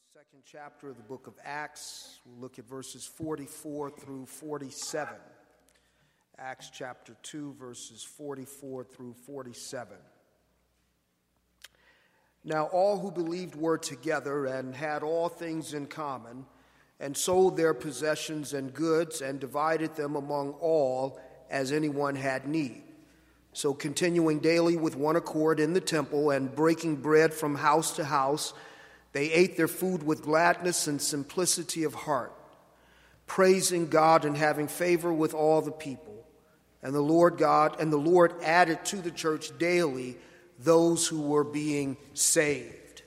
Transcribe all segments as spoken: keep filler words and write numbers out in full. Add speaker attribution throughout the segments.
Speaker 1: Second chapter of the book of Acts. We'll look at verses forty-four through forty-seven. Acts chapter two, verses forty-four through forty-seven. Now all who believed were together and had all things in common, and sold their possessions and goods, and divided them among all as anyone had need. So continuing daily with one accord in the temple, and breaking bread from house to house, they ate their food with gladness and simplicity of heart, praising God and having favor with all the people. And the Lord God and the Lord added to the church daily those who were being saved.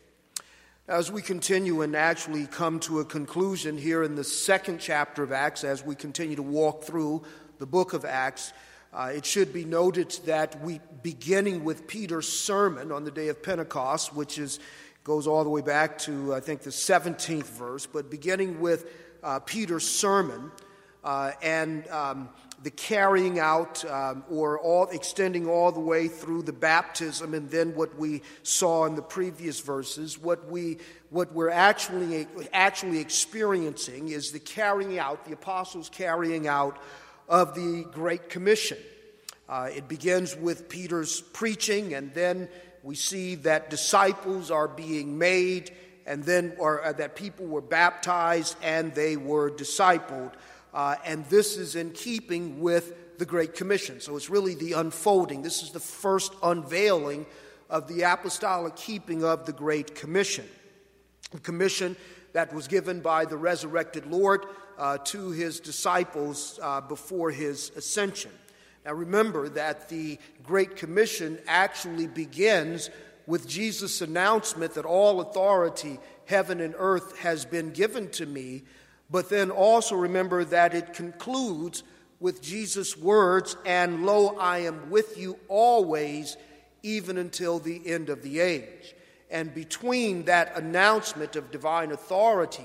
Speaker 1: As we continue and actually come to a conclusion here in the second chapter of Acts, as we continue to walk through the book of Acts, uh, it should be noted that we, beginning with Peter's sermon on the day of Pentecost, which is goes all the way back to, I think, the seventeenth verse, but beginning with uh, Peter's sermon uh, and um, the carrying out um, or all extending all the way through the baptism, and then what we saw in the previous verses, what we what we're actually actually experiencing is the carrying out, the apostles' carrying out of the Great Commission. Uh, it begins with Peter's preaching, and then we see that disciples are being made, and then or uh, that people were baptized and they were discipled. Uh, and this is in keeping with the Great Commission. So it's really the unfolding. This is the first unveiling of the apostolic keeping of the Great Commission. The commission that was given by the resurrected Lord uh, to his disciples uh, before his ascension. Now remember that the Great Commission actually begins with Jesus' announcement that all authority, heaven and earth, has been given to me. But then also remember that it concludes with Jesus' words, and lo, I am with you always, even until the end of the age. And between that announcement of divine authority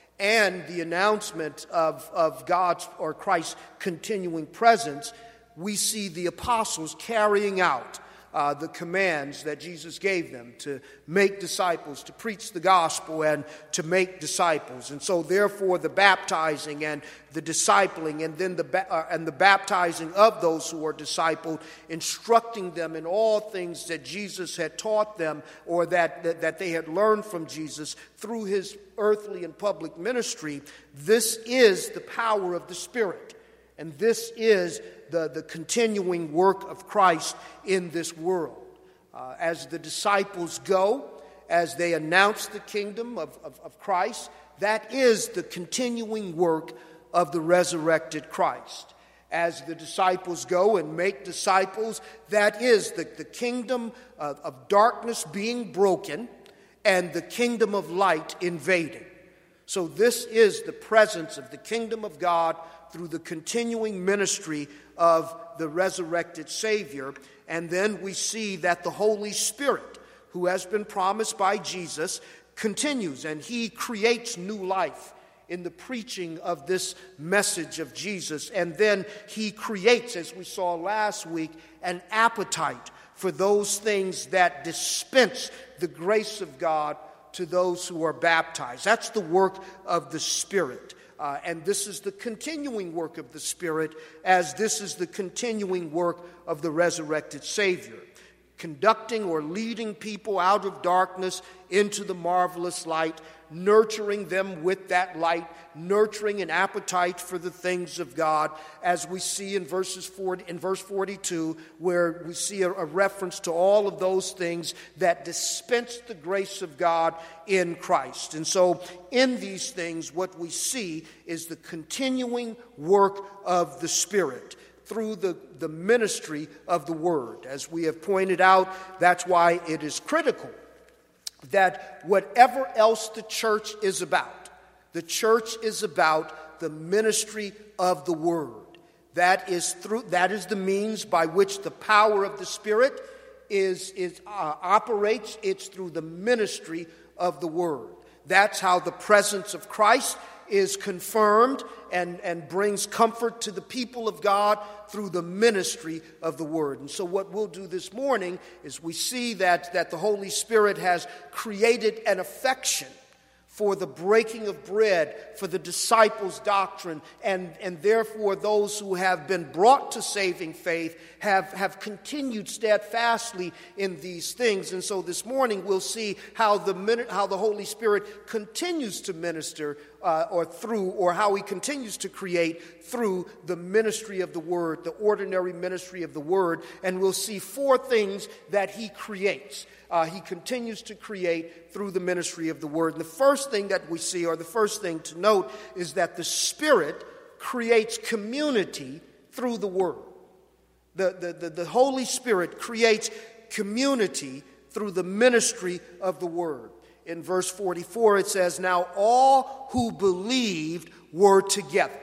Speaker 1: and the announcement of, of God's or Christ's continuing presence, we see the apostles carrying out uh, the commands that Jesus gave them to make disciples, to preach the gospel, and to make disciples. And so, therefore, the baptizing and the discipling, and then the ba- uh, and the baptizing of those who are discipled, instructing them in all things that Jesus had taught them, or that, that that they had learned from Jesus through his earthly and public ministry. This is the power of the Spirit, and this is The, the continuing work of Christ in this world. Uh, as the disciples go, as they announce the kingdom of, of, of Christ, that is the continuing work of the resurrected Christ. As the disciples go and make disciples, that is the, the kingdom of, of darkness being broken and the kingdom of light invading. So this is the presence of the kingdom of God through the continuing ministry of the resurrected Savior. And then we see that the Holy Spirit, who has been promised by Jesus, continues, and he creates new life in the preaching of this message of Jesus. And then he creates, as we saw last week, an appetite for those things that dispense the grace of God to those who are baptized. That's the work of the Spirit. Uh, and this is the continuing work of the Spirit, as this is the continuing work of the resurrected Savior, conducting or leading people out of darkness into the marvelous light, nurturing them with that light, nurturing an appetite for the things of God, as we see in verses forty, in verse forty-two, where we see a, a reference to all of those things that dispense the grace of God in Christ. And so in these things, what we see is the continuing work of the Spirit through the, the ministry of the Word. As we have pointed out, that's why it is critical that whatever else the church is about, the church is about the ministry of the Word. That is through that is the means by which the power of the Spirit is, is uh, operates. It's through the ministry of the Word. That's how the presence of Christ is confirmed and, and brings comfort to the people of God through the ministry of the Word. And so what we'll do this morning is we see that, that the Holy Spirit has created an affection for the breaking of bread, for the disciples' doctrine, and, and therefore those who have been brought to saving faith have, have continued steadfastly in these things. And so this morning we'll see how the, how the Holy Spirit continues to minister uh, or through, or how he continues to create through the ministry of the Word, the ordinary ministry of the Word. And we'll see four things that he creates. Uh, he continues to create through the ministry of the Word. And the first thing that we see, or the first thing to note, is that the Spirit creates community through the Word. The, the, the, the Holy Spirit creates community through the ministry of the Word. In verse forty-four it says, "Now all who believed were together."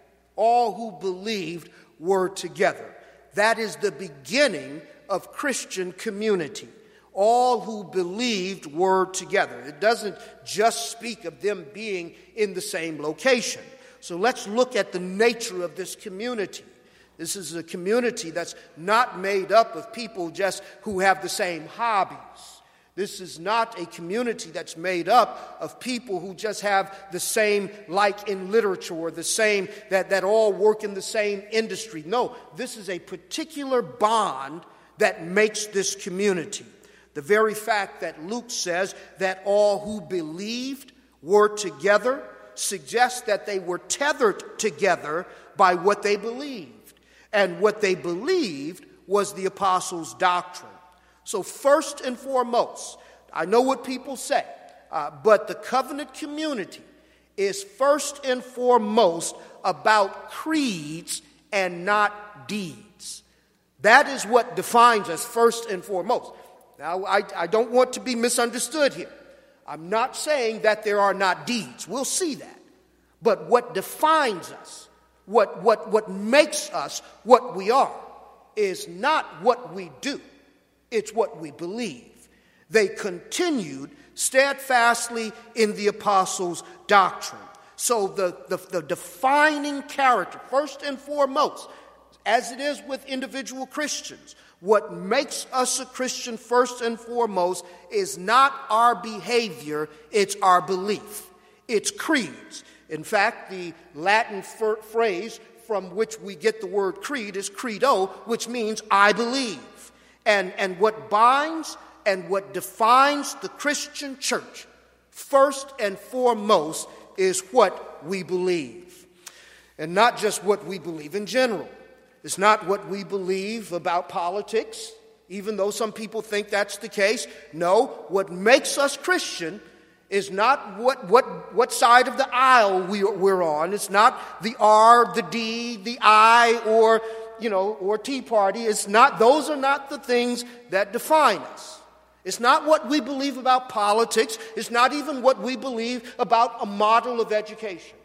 Speaker 1: All who believed were together. That is the beginning of Christian community. All who believed were together. It doesn't just speak of them being in the same location. So let's look at the nature of this community. This is a community that's not made up of people just who have the same hobbies. This is not a community that's made up of people who just have the same like in literature, or the same, that, that all work in the same industry. No, this is a particular bond that makes this community. The very fact that Luke says that all who believed were together suggests that they were tethered together by what they believed. And what they believed was the apostles' doctrine. So first and foremost, I know what people say, uh, but the covenant community is first and foremost about creeds and not deeds. That is what defines us first and foremost. Now, I, I don't want to be misunderstood here. I'm not saying that there are not deeds. We'll see that. But what defines us, what, what, what makes us what we are, is not what we do. It's what we believe. They continued steadfastly in the apostles' doctrine. So the, the, the defining character, first and foremost, as it is with individual Christians, what makes us a Christian first and foremost is not our behavior, it's our belief. It's creeds. In fact, the Latin f- phrase from which we get the word creed is credo, which means I believe. And, and what binds and what defines the Christian church, first and foremost, is what we believe. And not just what we believe in general. It's not what we believe about politics, even though some people think that's the case. No, what makes us Christian is not what, what, what side of the aisle we, we're on. It's not the R, the D, the I, or you know, or Tea Party. It's not, those are not the things that define us. It's not what we believe about politics. It's not even what we believe about a model of education.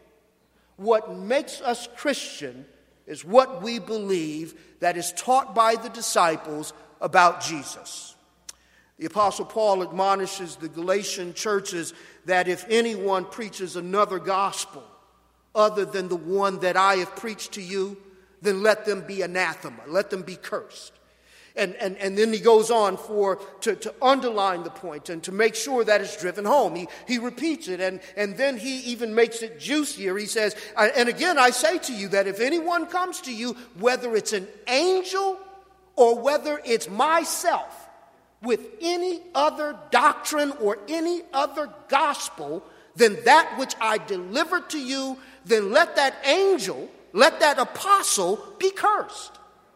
Speaker 1: What makes us Christian is what we believe that is taught by the disciples about Jesus. The Apostle Paul admonishes the Galatian churches that if anyone preaches another gospel other than the one that I have preached to you, then let them be anathema, let them be cursed. And, and, and then he goes on for to, to underline the point and to make sure that it's driven home. He, he repeats it, and, and then he even makes it juicier. He says, and again I say to you that if anyone comes to you, whether it's an angel or whether it's myself, with any other doctrine or any other gospel than that which I delivered to you, then let that angel, let that apostle be cursed.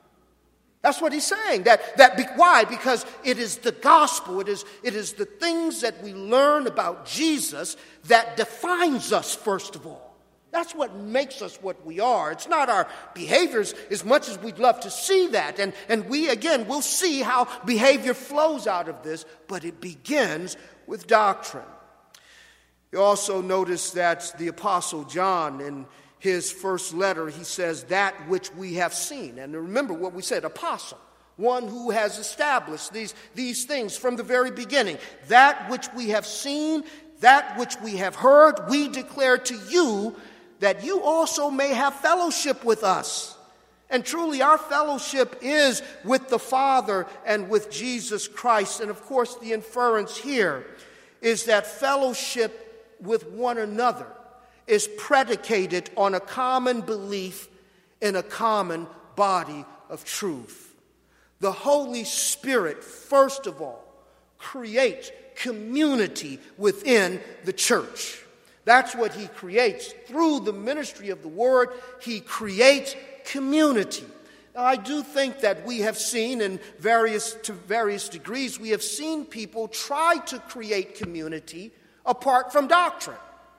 Speaker 1: That's what he's saying. That, that be, why? Because it is the gospel. It is, it is the things that we learn about Jesus that defines us, first of all. That's what makes us what we are. It's not our behaviors as much as we'd love to see that. And, and we, again, we'll see how behavior flows out of this, but it begins with doctrine. You also notice that the Apostle John, in his first letter, he says, that which we have seen. And remember what we said, apostle, one who has established these, these things from the very beginning. That which we have seen, that which we have heard, we declare to you, that you also may have fellowship with us. And truly our fellowship is with the Father and with Jesus Christ. And of course the inference here is that fellowship with one another is predicated on a common belief in a common body of truth. The Holy Spirit, first of all, creates community within the church. That's what he creates. Through the ministry of the Word, he creates community. Now, I do think that we have seen in various, to various degrees, we have seen people try to create community apart from doctrine.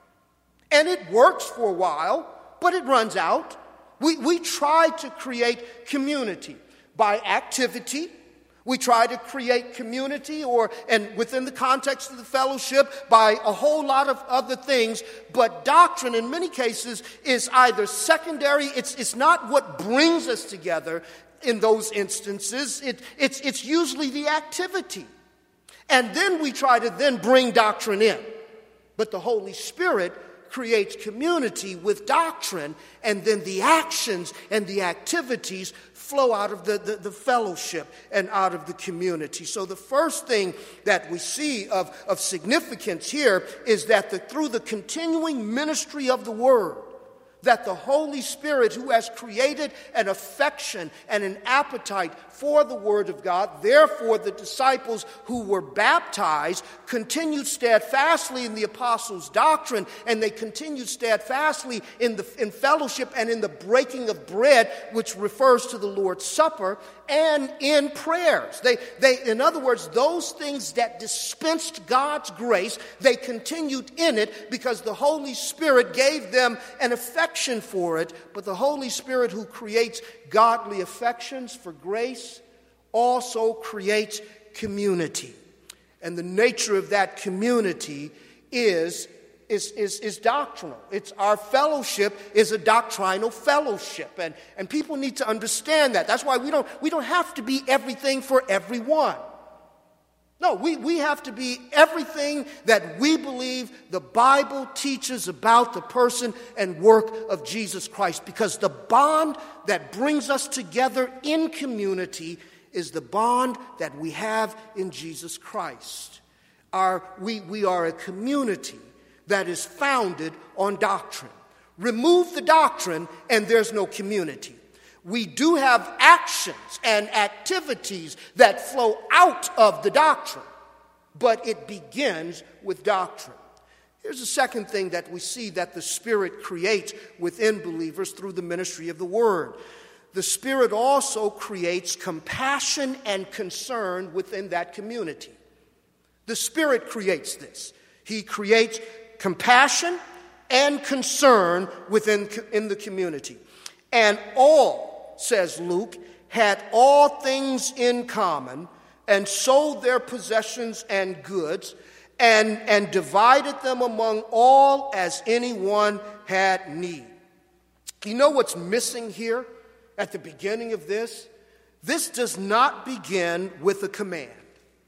Speaker 1: And it works for a while, but it runs out. We, we try to create community by activity. We try to create community, or, and within the context of the fellowship, by a whole lot of other things. But doctrine, in many cases, is either secondary. It's, it's not what brings us together in those instances. It, it's, it's usually the activity. And then we try to then bring doctrine in. But the Holy Spirit creates community with doctrine, and then the actions and the activities flow out of the, the, the fellowship and out of the community. So the first thing that we see of, of significance here is that the, through the continuing ministry of the Word, that the Holy Spirit, who has created an affection and an appetite for the Word of God, therefore the disciples who were baptized continued steadfastly in the apostles' doctrine, and they continued steadfastly in the in fellowship and in the breaking of bread, which refers to the Lord's Supper, and in prayers. They, they, in other words, those things that dispensed God's grace, they continued in it because the Holy Spirit gave them an affection for it. But the Holy Spirit, who creates godly affections for grace, also creates community. And the nature of that community is Is, is, is doctrinal. It's our fellowship is a doctrinal fellowship. And, and people need to understand that. That's why we don't, we don't have to be everything for everyone. No, we, we have to be everything that we believe the Bible teaches about the person and work of Jesus Christ. Because the bond that brings us together in community is the bond that we have in Jesus Christ. Our, we, we are a community that is founded on doctrine. Remove the doctrine and there's no community. We do have actions and activities that flow out of the doctrine, but it begins with doctrine. Here's the second thing that we see that the Spirit creates within believers through the ministry of the Word. The Spirit also creates compassion and concern within that community. The Spirit creates this. He creates compassion and concern within in the community. And all, says Luke, had all things in common, and sold their possessions and goods, and, and divided them among all as anyone had need. You know what's missing here at the beginning of this? This does not begin with a command.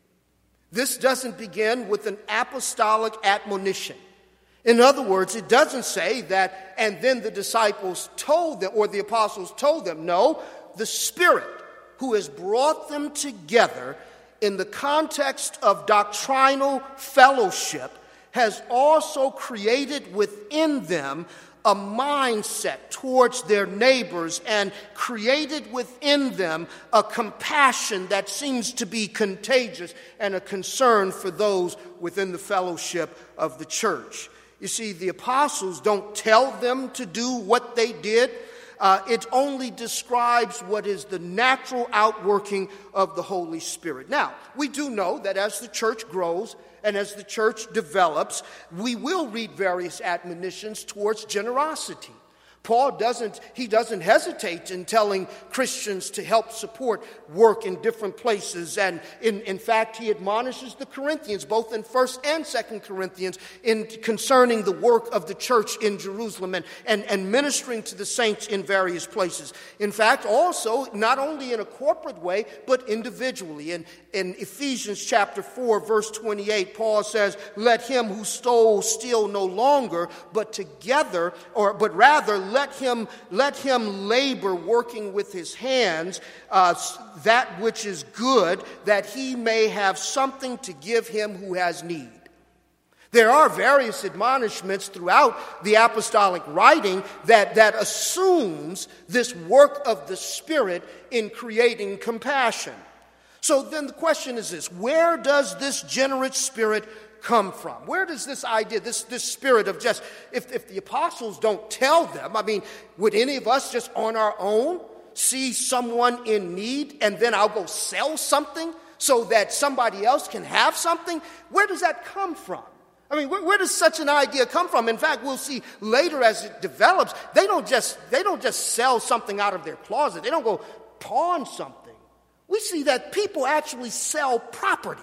Speaker 1: This doesn't begin with an apostolic admonition. In other words, it doesn't say that, and then the disciples told them, or the apostles told them. No, the Spirit, who has brought them together in the context of doctrinal fellowship, has also created within them a mindset towards their neighbors, and created within them a compassion that seems to be contagious, and a concern for those within the fellowship of the church. You see, the apostles don't tell them to do what they did. Uh, it only describes what is the natural outworking of the Holy Spirit. Now, we do know that as the church grows and as the church develops, we will read various admonitions towards generosity. Paul doesn't, he doesn't hesitate in telling Christians to help support work in different places. And in, in fact, he admonishes the Corinthians, both in First and Second Corinthians, in concerning the work of the church in Jerusalem and, and, and ministering to the saints in various places. In fact, also, not only in a corporate way, but individually. In, in Ephesians chapter four, verse twenty-eight, Paul says, "Let him who stole steal no longer, but together, or but rather let Let him, let him labor, working with his hands, uh, that which is good, that he may have something to give him who has need." There are various admonishments throughout the apostolic writing that, that assumes this work of the Spirit in creating compassion. So then the question is this: where does this generous spirit come from? Where does this idea, this, this spirit of just, if, if the apostles don't tell them, I mean, would any of us just on our own see someone in need and then I'll go sell something so that somebody else can have something? Where does that come from? I mean, where, where does such an idea come from? In fact, we'll see later as it develops, they don't just they don't just sell something out of their closet. They don't go pawn something. We see that people actually sell property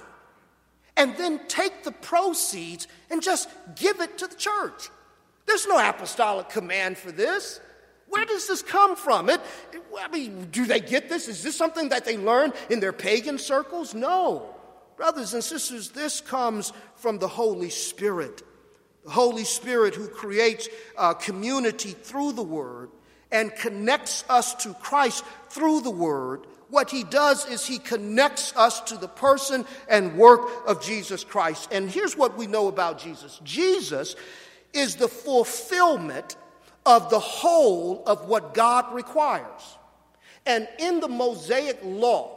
Speaker 1: and then take the proceeds and just give it to the church. There's no apostolic command for this. Where does this come from? It, it, I mean, do they get this? Is this something that they learn in their pagan circles? No. Brothers and sisters, this comes from the Holy Spirit. The Holy Spirit who creates uh, community through the Word and connects us to Christ through the Word. What he does is he connects us to the person and work of Jesus Christ. And here's what we know about Jesus. Jesus is the fulfillment of the whole of what God requires. And in the Mosaic law,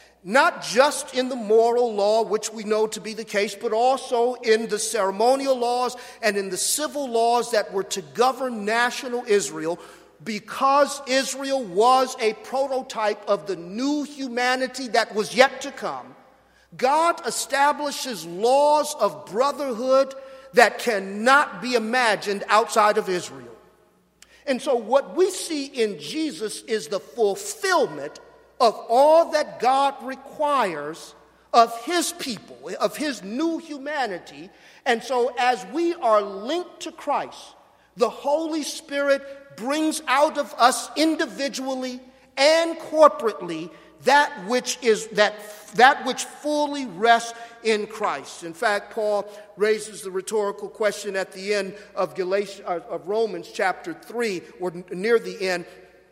Speaker 1: not just in the moral law, which we know to be the case, but also in the ceremonial laws and in the civil laws that were to govern national Israel, because Israel was a prototype of the new humanity that was yet to come, God establishes laws of brotherhood that cannot be imagined outside of Israel. And so what we see in Jesus is the fulfillment of all that God requires of his people, of his new humanity. And so as we are linked to Christ, the Holy Spirit brings out of us individually and corporately that which is that that which fully rests in Christ. In fact, Paul raises the rhetorical question at the end of Galatians, of Romans chapter three, or near the end,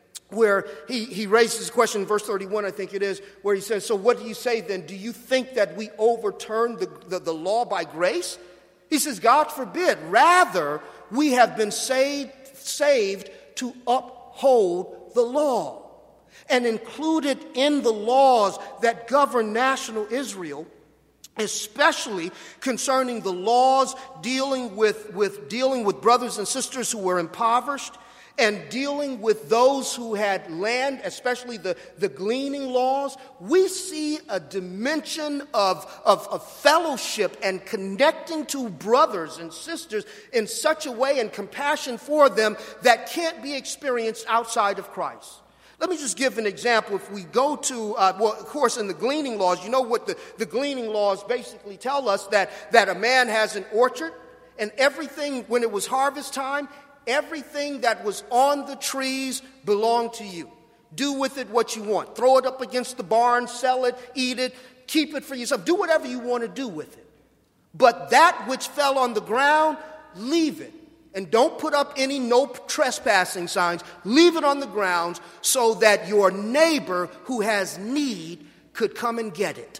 Speaker 1: where he, he raises the question in verse thirty-one, I think it is, where he says, so what do you say then? Do you think that we overturn the, the, the law by grace? He says, God forbid. Rather, we have been saved, saved to uphold the law. And included in the laws that govern national Israel, especially concerning the laws dealing with, with dealing with brothers and sisters who were impoverished, and dealing with those who had land, especially the, the gleaning laws, we see a dimension of, of, of fellowship and connecting to brothers and sisters in such a way and compassion for them that can't be experienced outside of Christ. Let me just give an example. If we go to, uh, well, of course, in the gleaning laws, you know what the, the gleaning laws basically tell us, that, that a man has an orchard, and everything, when it was harvest time, everything that was on the trees belonged to you. Do with it what you want. Throw it up against the barn, sell it, eat it, keep it for yourself. Do whatever you want to do with it. But that which fell on the ground, leave it. And don't put up any no trespassing signs. Leave it on the grounds so that your neighbor who has need could come and get it.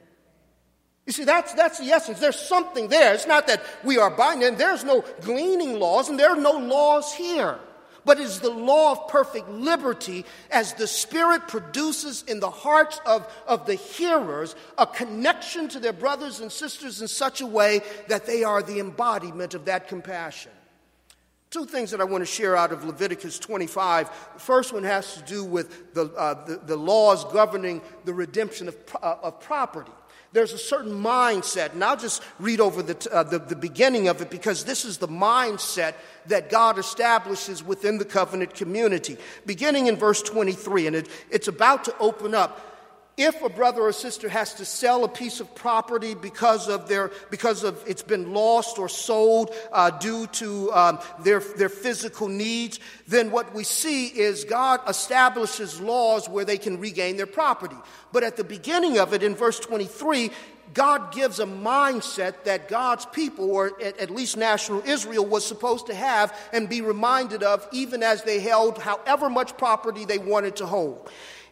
Speaker 1: You see, that's that's the essence. There's something there. It's not that we are binding. There's no gleaning laws, and there are no laws here. But it's the law of perfect liberty as the Spirit produces in the hearts of, of the hearers a connection to their brothers and sisters in such a way that they are the embodiment of that compassion. Two things that I want to share out of Leviticus twenty-five. The first one has to do with the, uh, the, the laws governing the redemption of, uh, of property. There's a certain mindset, and I'll just read over the, uh, the, the beginning of it because this is the mindset that God establishes within the covenant community. Beginning in verse twenty-three, and it, it's about to open up. If a brother or sister has to sell a piece of property because of their because of it's been lost or sold uh, due to um, their their physical needs, then what we see is God establishes laws where they can regain their property. But at the beginning of it, in verse twenty-three, God gives a mindset that God's people, or at, at least national Israel, was supposed to have and be reminded of, even as they held however much property they wanted to hold.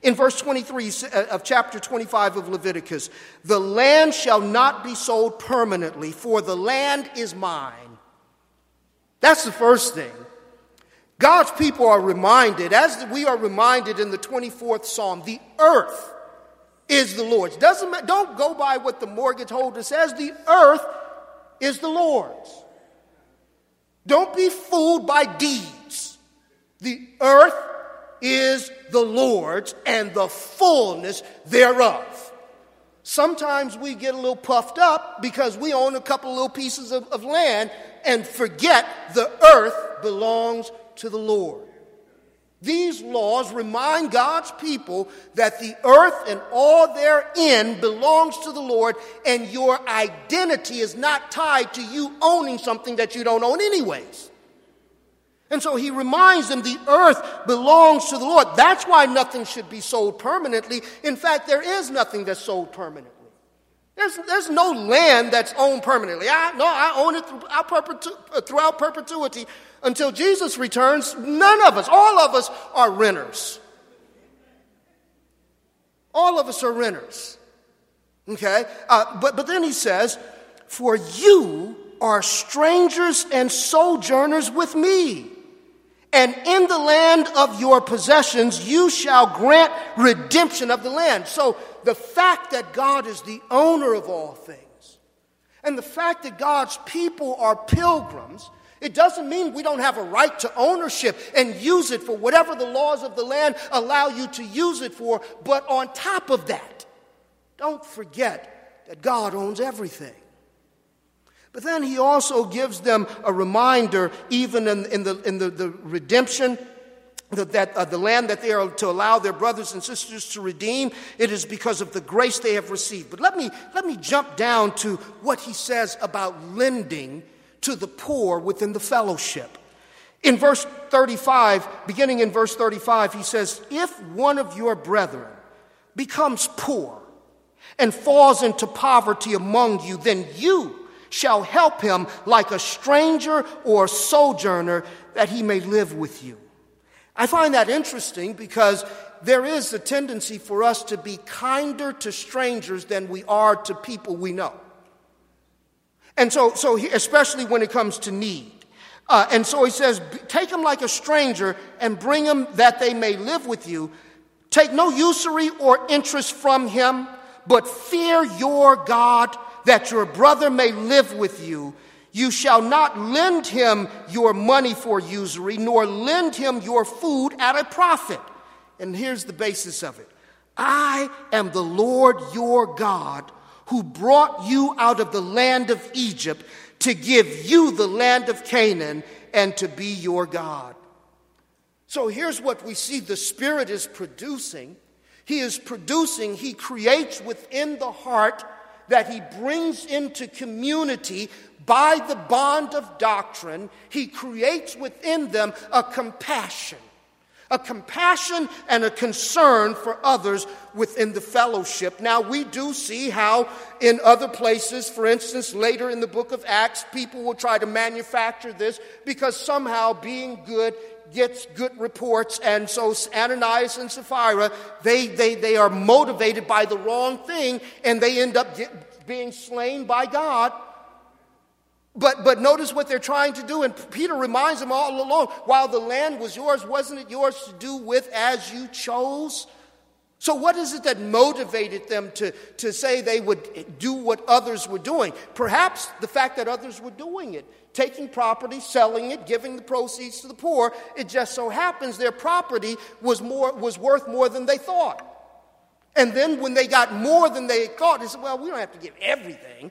Speaker 1: In verse twenty-three of chapter twenty-five of Leviticus, the land shall not be sold permanently, for the land is mine. That's the first thing. God's people are reminded, as we are reminded in the twenty-fourth Psalm, the earth is the Lord's. Doesn't, don't go by what the mortgage holder says. The earth is the Lord's. Don't be fooled by deeds. The earth is the Lord's and the fullness thereof. Sometimes we get a little puffed up because we own a couple little pieces of, of land and forget the earth belongs to the Lord. These laws remind God's people that the earth and all therein belongs to the Lord, and your identity is not tied to you owning something that you don't own anyways. And so he reminds them the earth belongs to the Lord. That's why nothing should be sold permanently. In fact, there is nothing that's sold permanently. There's, there's no land that's owned permanently. I, no, I own it throughout, perpetu- throughout perpetuity until Jesus returns. None of us, all of us are renters. All of us are renters. Okay? Uh, but, but then he says, for you are strangers and sojourners with me. And in the land of your possessions, you shall grant redemption of the land. So the fact that God is the owner of all things, and the fact that God's people are pilgrims, it doesn't mean we don't have a right to ownership and use it for whatever the laws of the land allow you to use it for. But on top of that, don't forget that God owns everything. But then he also gives them a reminder, even in, in, the, in the, the redemption, that, that uh, the land that they are to allow their brothers and sisters to redeem, it is because of the grace they have received. But let me, let me jump down to what he says about lending to the poor within the fellowship. In verse thirty-five, beginning in verse thirty-five, he says, if one of your brethren becomes poor and falls into poverty among you, then you shall help him like a stranger or sojourner, that he may live with you. I find that interesting because there is a tendency for us to be kinder to strangers than we are to people we know. And so, so he, especially when it comes to need. Uh, and so he says, take him like a stranger and bring him that they may live with you. Take no usury or interest from him, but fear your God, that your brother may live with you. You shall not lend him your money for usury, nor lend him your food at a profit. And here's the basis of it. I am the Lord your God, who brought you out of the land of Egypt to give you the land of Canaan and to be your God. So here's what we see the Spirit is producing. He is producing, he creates within the heart that he brings into community by the bond of doctrine. He creates within them a compassion, a compassion and a concern for others within the fellowship. Now, we do see how in other places, for instance, later in the book of Acts, people will try to manufacture this because somehow being good gets good reports, and so Ananias and Sapphira, they, they, they are motivated by the wrong thing, and they end up get, being slain by God. But, but notice what they're trying to do, and Peter reminds them all along, while the land was yours, wasn't it yours to do with as you chose? So what is it that motivated them to, to say they would do what others were doing? Perhaps the fact that others were doing it. Taking property, selling it, giving the proceeds to the poor. It just so happens their property was more was worth more than they thought. And then when they got more than they thought, they said, well, we don't have to give everything.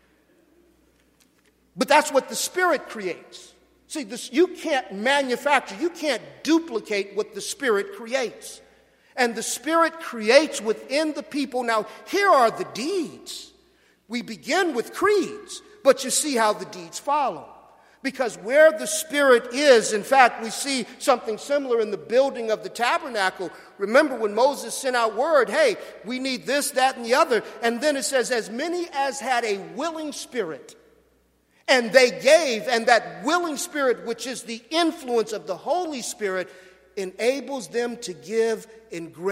Speaker 1: But that's what the Spirit creates. See, this, you can't manufacture, you can't duplicate what the Spirit creates. And the Spirit creates within the people. Now, here are the deeds. We begin with creeds. But you see how the deeds follow. Because where the Spirit is, in fact, we see something similar in the building of the tabernacle. Remember when Moses sent out word, hey, we need this, that, and the other. And then it says, as many as had a willing spirit. And they gave, and that willing spirit, which is the influence of the Holy Spirit, enables them to give in great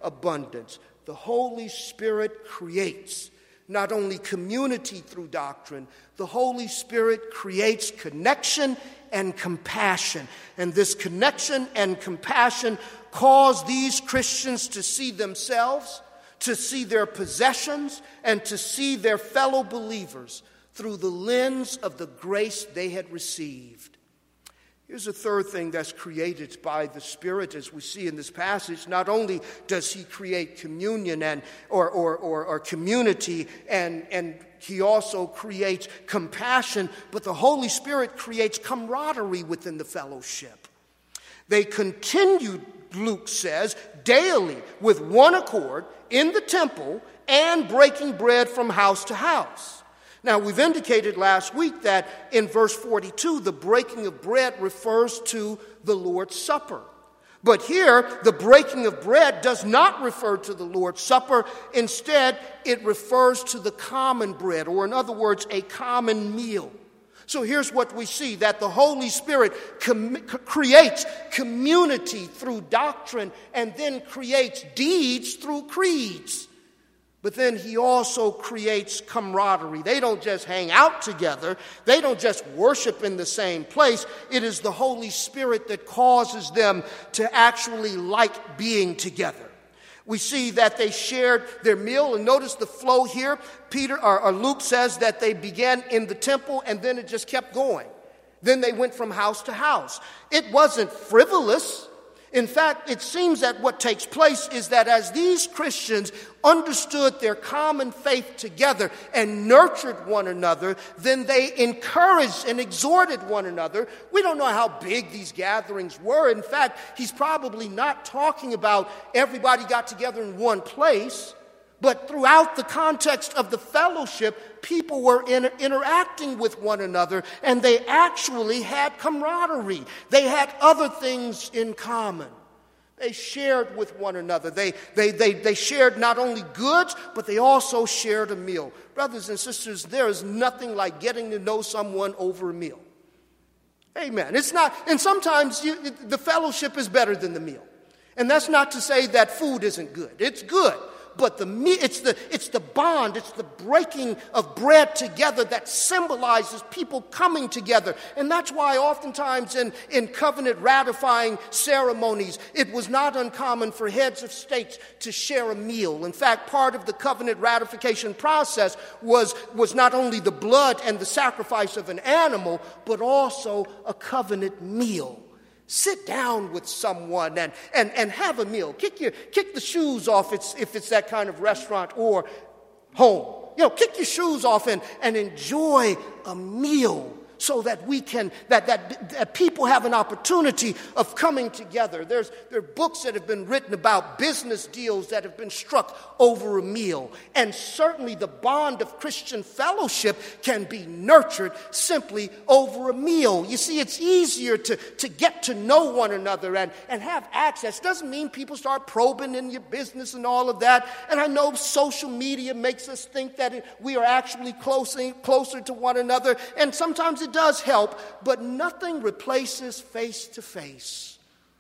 Speaker 1: abundance. The Holy Spirit creates not only community through doctrine, the Holy Spirit creates connection and compassion. And this connection and compassion cause these Christians to see themselves, to see their possessions, and to see their fellow believers through the lens of the grace they had received. Here's a third thing that's created by the Spirit, as we see in this passage. Not only does he create communion and or or, or, or community, and, and he also creates compassion, but the Holy Spirit creates camaraderie within the fellowship. They continued, Luke says, daily with one accord in the temple and breaking bread from house to house. Now, we've indicated last week that in verse forty-two, the breaking of bread refers to the Lord's Supper. But here, the breaking of bread does not refer to the Lord's Supper. Instead, it refers to the common bread, or in other words, a common meal. So here's what we see, that the Holy Spirit com- creates community through doctrine and then creates deeds through creeds. But then he also creates camaraderie. They don't just hang out together. They don't just worship in the same place. It is the Holy Spirit that causes them to actually like being together. We see that they shared their meal, and notice the flow here. Peter or, or Luke says that they began in the temple and then it just kept going. Then they went from house to house. It wasn't frivolous. In fact, it seems that what takes place is that as these Christians understood their common faith together and nurtured one another, then they encouraged and exhorted one another. We don't know how big these gatherings were. In fact, he's probably not talking about everybody got together in one place, but throughout the context of the fellowship, people were in, interacting with one another, and they actually had camaraderie. They had other things in common. They shared with one another. They, they, they, they shared not only goods, but they also shared a meal. Brothers and sisters, there is nothing like getting to know someone over a meal. Amen. It's not, and sometimes you, the fellowship is better than the meal. And that's not to say that food isn't good. It's good. But the it's the it's the bond, it's the breaking of bread together that symbolizes people coming together. And that's why oftentimes in, in covenant ratifying ceremonies, it was not uncommon for heads of states to share a meal. In fact, part of the covenant ratification process was, was not only the blood and the sacrifice of an animal, but also a covenant meal. Sit down with someone and, and, and have a meal. Kick your kick the shoes off it's, if it's that kind of restaurant or home. You know, kick your shoes off and, and enjoy a meal so that we can, that, that, that people have an opportunity of coming together. There's, there are books that have been written about business deals that have been struck over a meal. And certainly the bond of Christian fellowship can be nurtured simply over a meal. You see, it's easier to, to get to know one another and, and have access. Doesn't mean people start probing in your business and all of that. And I know social media makes us think that it, we are actually closer, closer to one another. And sometimes it does help, but nothing replaces face-to-face.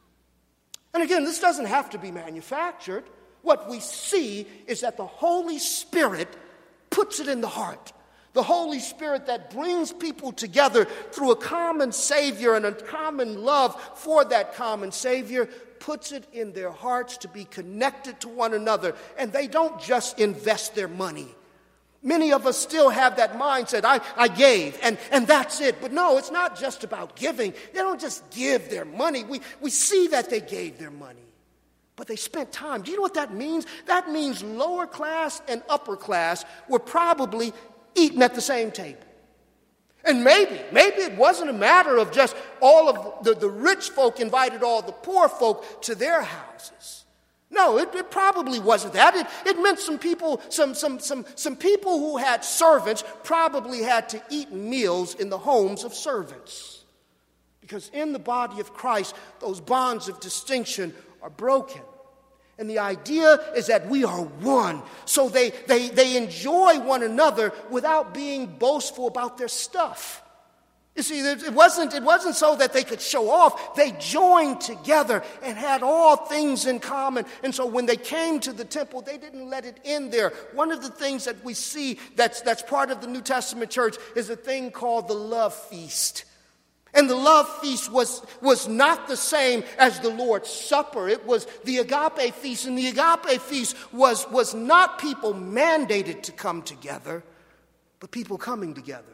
Speaker 1: And again, this doesn't have to be manufactured. What we see is that the Holy Spirit puts it in the heart. The Holy Spirit that brings people together through a common Savior and a common love for that common Savior puts it in their hearts to be connected to one another. And they don't just invest their money. Many of us still have that mindset, I, I gave, and, and that's it. But no, it's not just about giving. They don't just give their money. We, we see that they gave their money, but they spent time. Do you know what that means? That means lower class and upper class were probably eating at the same table. And maybe, maybe it wasn't a matter of just all of the, the rich folk invited all the poor folk to their houses. No, it, it probably wasn't that. It, it meant some people, some, some, some, some people who had servants probably had to eat meals in the homes of servants. Because in the body of Christ, those bonds of distinction are broken. And the idea is that we are one. So they, they, they enjoy one another without being boastful about their stuff. You see, it wasn't, it wasn't so that they could show off. They joined together and had all things in common. And so when they came to the temple, they didn't let it end there. One of the things that we see that's, that's part of the New Testament church is a thing called the love feast. And the love feast was, was not the same as the Lord's Supper. It was the agape feast. And the agape feast was, was not people mandated to come together, but people coming together.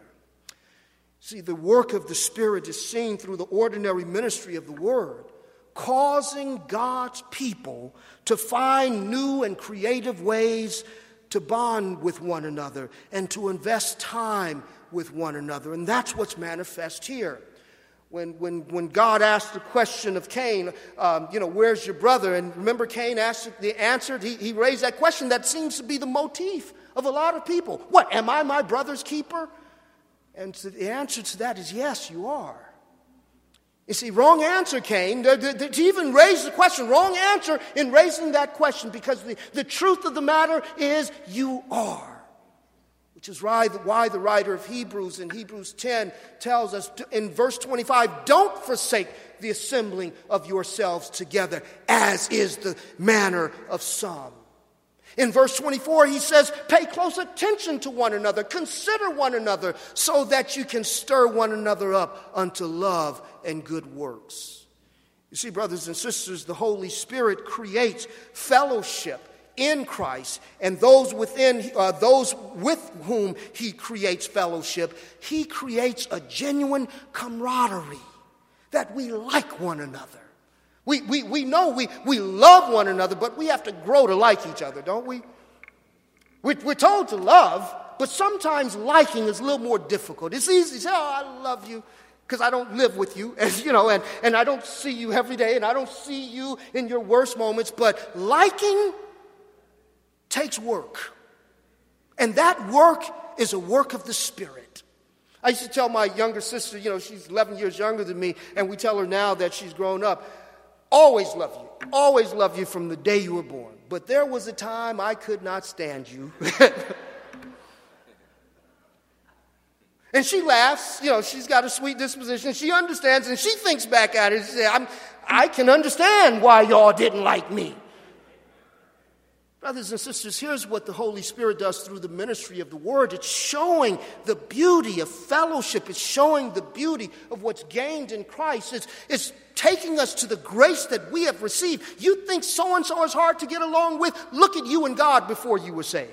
Speaker 1: See, the work of the Spirit is seen through the ordinary ministry of the Word, causing God's people to find new and creative ways to bond with one another and to invest time with one another. And that's what's manifest here. When, when, when God asked the question of Cain, um, you know, where's your brother? And remember, Cain asked the answer. He, he raised that question that seems to be the motif of a lot of people. What, am I my brother's keeper? And the answer to that is yes, you are. You see, wrong answer, Cain. To even raise the question, wrong answer in raising that question, because the, the truth of the matter is you are. Which is why the, why the writer of Hebrews in Hebrews ten tells us to, in verse twenty-five, don't forsake the assembling of yourselves together, as is the manner of some. In verse twenty-four, he says, pay close attention to one another, consider one another, so that you can stir one another up unto love and good works. You see, brothers and sisters, the Holy Spirit creates fellowship in Christ, and those within, uh, those with whom he creates fellowship, he creates a genuine camaraderie that we like one another. We, we, we know we, we love one another, but we have to grow to like each other, don't we? We're, we're told to love, but sometimes liking is a little more difficult. It's easy to say, oh, I love you because I don't live with you, and, you know, and, and I don't see you every day, and I don't see you in your worst moments. But liking takes work, and that work is a work of the Spirit. I used to tell my younger sister, you know, she's eleven years younger than me, and we tell her now that she's grown up, always love you, always love you from the day you were born. But there was a time I could not stand you. And she laughs, you know, she's got a sweet disposition, she understands, and she thinks back at it and says, I'm, I can understand why y'all didn't like me. Brothers and sisters, here's what the Holy Spirit does through the ministry of the Word. It's showing the beauty of fellowship. It's showing the beauty of what's gained in Christ. It's, it's taking us to the grace that we have received. You think so-and-so is hard to get along with? Look at you and God before you were saved.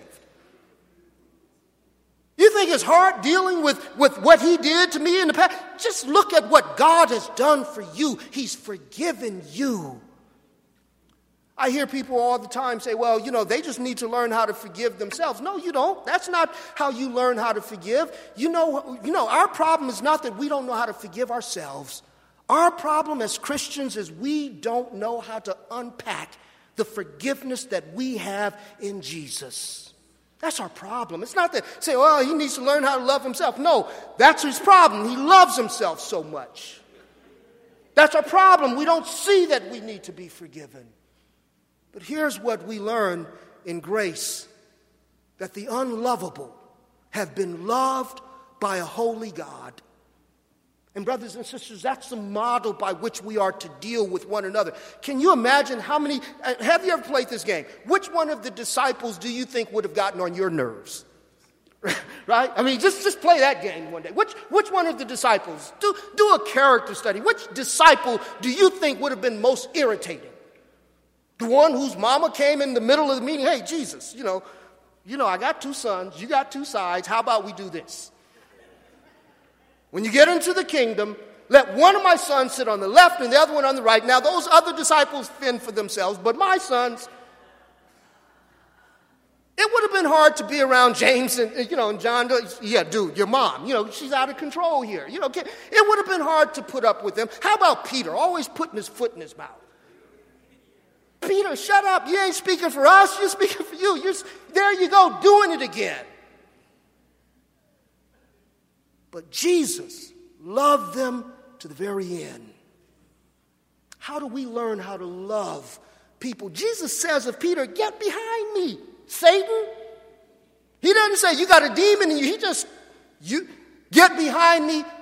Speaker 1: You think it's hard dealing with, with what he did to me in the past? Just look at what God has done for you. He's forgiven you. I hear people all the time say, well, you know, they just need to learn how to forgive themselves. No, you don't. That's not how you learn how to forgive. You know, you know, our problem is not that we don't know how to forgive ourselves. Our problem as Christians is we don't know how to unpack the forgiveness that we have in Jesus. That's our problem. It's not that, say, well, he needs to learn how to love himself. No, that's his problem. He loves himself so much. That's our problem. We don't see that we need to be forgiven. But here's what we learn in grace, that the unlovable have been loved by a holy God. And brothers and sisters, that's the model by which we are to deal with one another. Can you imagine how many, have you ever played this game? Which one of the disciples do you think would have gotten on your nerves? Right? I mean, just, just play that game one day. Which, which one of the disciples? Do, do a character study. Which disciple do you think would have been most irritating? The one whose mama came in the middle of the meeting, hey, Jesus, you know, you know, I got two sons, you got two sides, how about we do this? When you get into the kingdom, let one of my sons sit on the left and the other one on the right. Now, those other disciples fend for themselves, but my sons, it would have been hard to be around James and, you know, and John. Yeah, dude, your mom, you know, she's out of control here. You know, it would have been hard to put up with them. How about Peter, always putting his foot in his mouth? Peter, shut up. You ain't speaking for us. You're speaking for you. You're, there you go, doing it again. But Jesus loved them to the very end. How do we learn how to love people? Jesus says of Peter, get behind me, Satan. He doesn't say you got a demon in you. He just, you get behind me.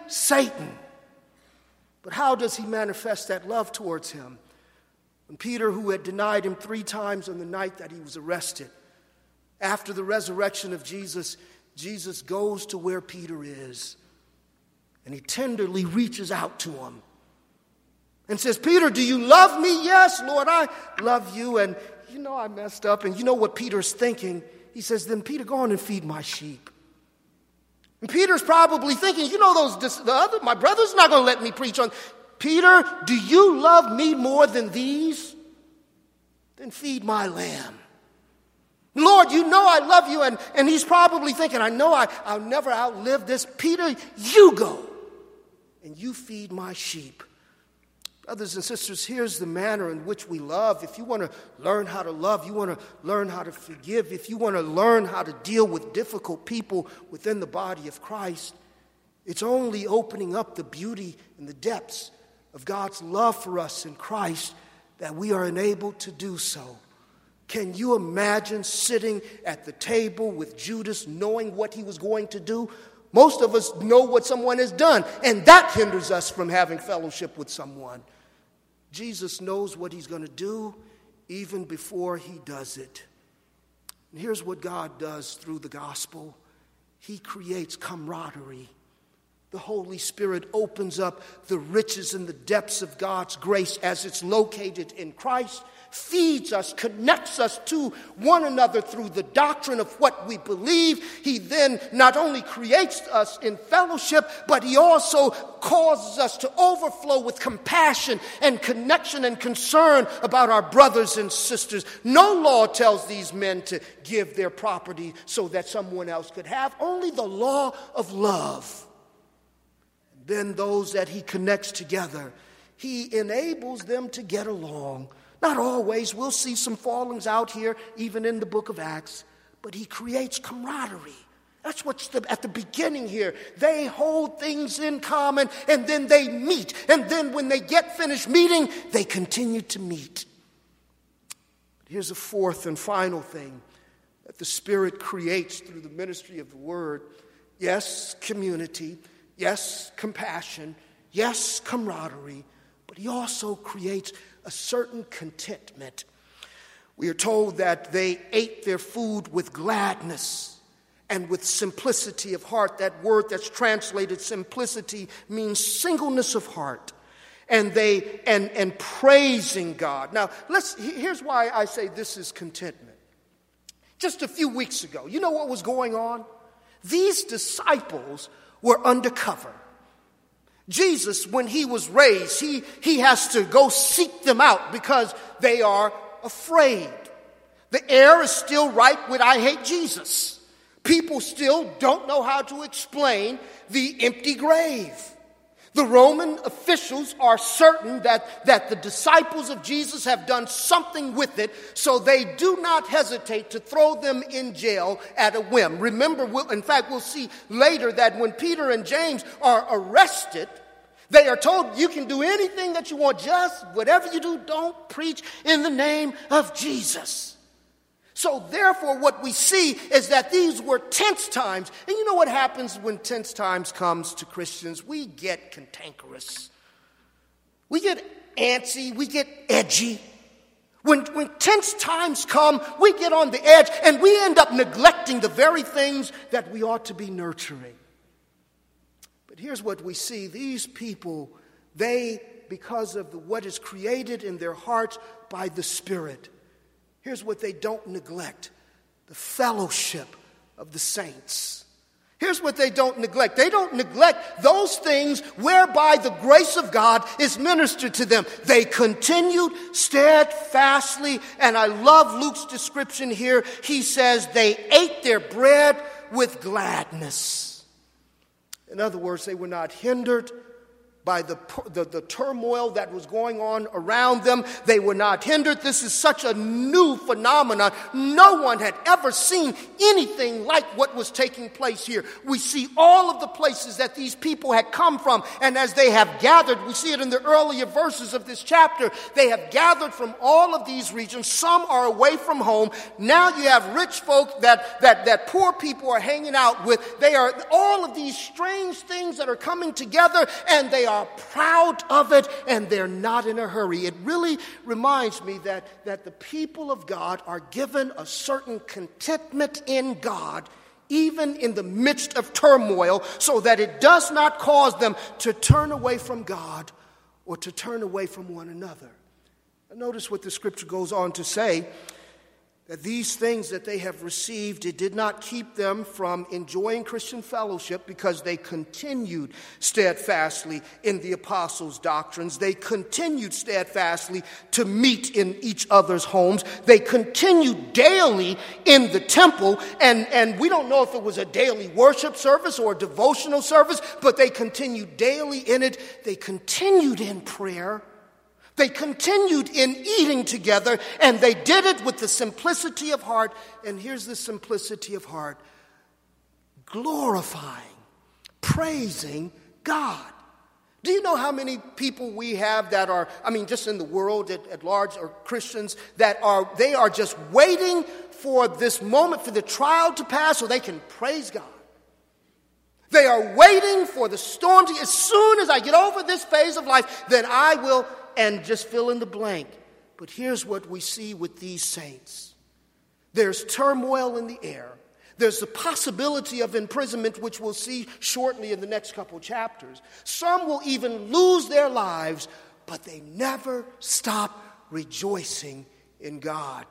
Speaker 1: Satan. But how does he manifest that love towards him? When Peter, who had denied him three times on the night that he was arrested, after the resurrection of Jesus, Jesus goes to where Peter is, and he tenderly reaches out to him and says, Peter, do you love me? Yes, Lord, I love you. And you know I messed up. And you know what Peter's thinking? He says, then Peter, go on and feed my sheep. And Peter's probably thinking, you know, those the other, my brother's not going to let me preach on. Peter, do you love me more than these? Then feed my lamb. Lord, you know I love you. And, and he's probably thinking, I know I, I'll never outlive this. Peter, you go and you feed my sheep. Brothers and sisters, here's the manner in which we love. If you want to learn how to love, you want to learn how to forgive, if you want to learn how to deal with difficult people within the body of Christ, it's only opening up the beauty and the depths of God's love for us in Christ that we are enabled to do so. Can you imagine sitting at the table with Judas knowing what he was going to do? Most of us know what someone has done, and that hinders us from having fellowship with someone. Jesus knows what he's going to do even before he does it. And here's what God does through the gospel. He creates camaraderie. The Holy Spirit opens up the riches and the depths of God's grace as it's located in Christ, feeds us, connects us to one another through the doctrine of what we believe. He then not only creates us in fellowship, but he also causes us to overflow with compassion and connection and concern about our brothers and sisters. No law tells these men to give their property so that someone else could have. Only the law of love. Then those that he connects together, he enables them to get along. Not always. We'll see some fallings out here, even in the book of Acts. But he creates camaraderie. That's what's the, at the beginning here. They hold things in common, and then they meet. And then when they get finished meeting, they continue to meet. But here's a fourth and final thing that the Spirit creates through the ministry of the Word. Yes, community. Yes, compassion. Yes, camaraderie. But he also creates a certain contentment. We are told that they ate their food with gladness and with simplicity of heart. That word that's translated simplicity means singleness of heart. And they and and praising God. Now, let's here's why I say this is contentment. Just a few weeks ago, you know what was going on? These disciples were undercover. Jesus, when he was raised, he, he has to go seek them out because they are afraid. The air is still ripe with I hate Jesus. People still don't know how to explain the empty grave. The Roman officials are certain that, that the disciples of Jesus have done something with it, so they do not hesitate to throw them in jail at a whim. Remember, we'll, in fact, we'll see later that when Peter and James are arrested, they are told you can do anything that you want, just whatever you do, don't preach in the name of Jesus. So therefore, what we see is that these were tense times. And you know what happens when tense times comes to Christians? We get cantankerous. We get antsy. We get edgy. When, when tense times come, we get on the edge and we end up neglecting the very things that we ought to be nurturing. But here's what we see. These people, they, because of the, what is created in their hearts by the Spirit, here's what they don't neglect: the fellowship of the saints. Here's what they don't neglect. They don't neglect those things whereby the grace of God is ministered to them. They continued steadfastly, and I love Luke's description here. He says they ate their bread with gladness. In other words, they were not hindered by the, the, the turmoil that was going on around them. They were not hindered. This is such a new phenomenon. No one had ever seen anything like what was taking place here. We see all of the places that these people had come from, and as they have gathered, we see it in the earlier verses of this chapter, they have gathered from all of these regions. Some are away from home. Now you have rich folk that, that, that poor people are hanging out with. They are all of these strange things that are coming together, and they are are proud of it, and they're not in a hurry. It really reminds me that, that the people of God are given a certain contentment in God, even in the midst of turmoil, so that it does not cause them to turn away from God or to turn away from one another. And notice what the scripture goes on to say, that these things that they have received, it did not keep them from enjoying Christian fellowship, because they continued steadfastly in the apostles' doctrines. They continued steadfastly to meet in each other's homes. They continued daily in the temple, and, and we don't know if it was a daily worship service or a devotional service, but they continued daily in it. They continued in prayer. They continued in eating together, and they did it with the simplicity of heart. And here's the simplicity of heart: glorifying, praising God. Do you know how many people we have that are, I mean, just in the world at, at large, or Christians that are, they are just waiting for this moment, for the trial to pass so they can praise God. They are waiting for the storm to, as soon as I get over this phase of life, then I will, and just fill in the blank. But here's what we see with these saints. There's turmoil in the air. There's the possibility of imprisonment, which we'll see shortly in the next couple chapters. Some will even lose their lives, but they never stop rejoicing in God.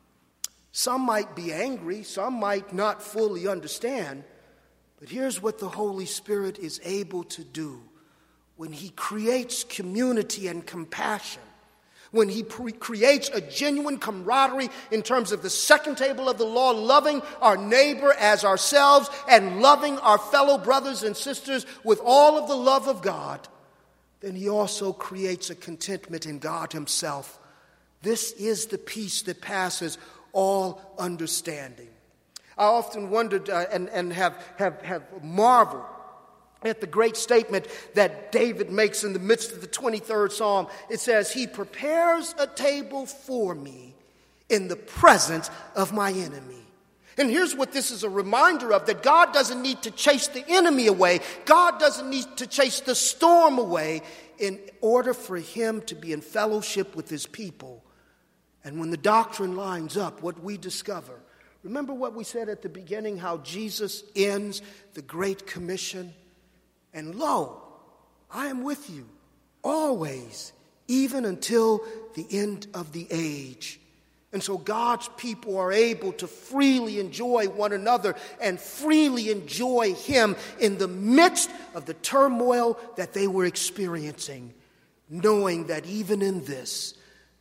Speaker 1: Some might be angry, some might not fully understand, but here's what the Holy Spirit is able to do. When he creates community and compassion, when he pre- creates a genuine camaraderie in terms of the second table of the law, loving our neighbor as ourselves and loving our fellow brothers and sisters with all of the love of God, then he also creates a contentment in God himself. This is the peace that passes all understanding. I often wondered uh, and, and have, have, have marveled at the great statement that David makes in the midst of the twenty-third Psalm. It says, he prepares a table for me in the presence of my enemy. And here's what this is a reminder of, that God doesn't need to chase the enemy away. God doesn't need to chase the storm away in order for him to be in fellowship with his people. And when the doctrine lines up, what we discover, remember what we said at the beginning, how Jesus ends the Great Commission? And lo, I am with you always, even until the end of the age. And so God's people are able to freely enjoy one another and freely enjoy him in the midst of the turmoil that they were experiencing, knowing that even in this,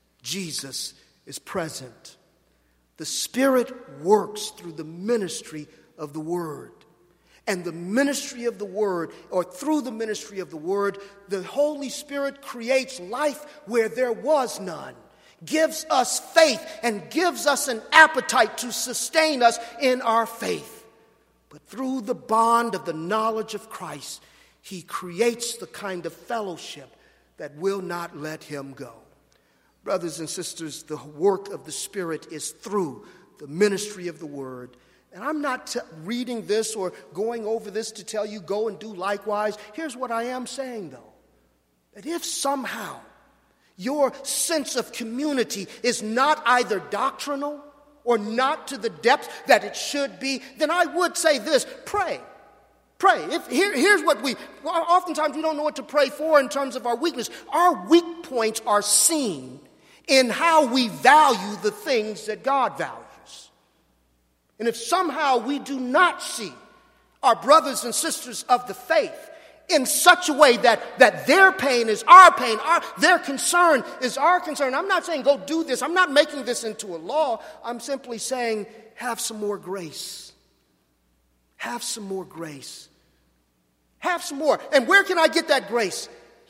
Speaker 1: Jesus is present. The Spirit works through the ministry of the Word. And the ministry of the Word, or through the ministry of the Word, the Holy Spirit creates life where there was none, gives us faith, and gives us an appetite to sustain us in our faith. But through the bond of the knowledge of Christ, he creates the kind of fellowship that will not let him go. Brothers and sisters, the work of the Spirit is through the ministry of the Word. And I'm not t- reading this or going over this to tell you go and do likewise. Here's what I am saying, though. That if somehow your sense of community is not either doctrinal or not to the depth that it should be, then I would say this: pray. Pray. If, here, here's what we, well, oftentimes we don't know what to pray for in terms of our weakness. Our weak points are seen in how we value the things that God values. And if somehow we do not see our brothers and sisters of the faith in such a way that, that their pain is our pain, our, their concern is our concern, I'm not saying go do this. I'm not making this into a law. I'm simply saying have some more grace. Have some more grace. Have some more. And where can I get that grace?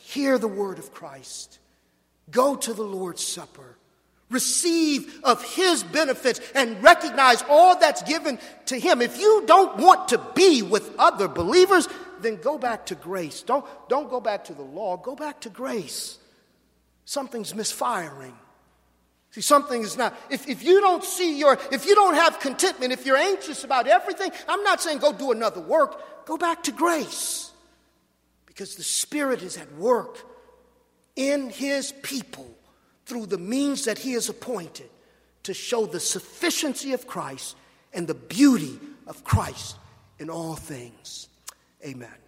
Speaker 1: hear the word of Christ, go to the Lord's Supper, receive of his benefits, and recognize all that's given to him. If you don't want to be with other believers, then go back to grace. Don't, don't go back to the law. Go back to grace. Something's misfiring. See, something is not. If, if you don't see your, if you don't have contentment, if you're anxious about everything, I'm not saying go do another work. Go back to grace. Because the Spirit is at work in his people through the means that he has appointed to show the sufficiency of Christ and the beauty of Christ in all things. Amen.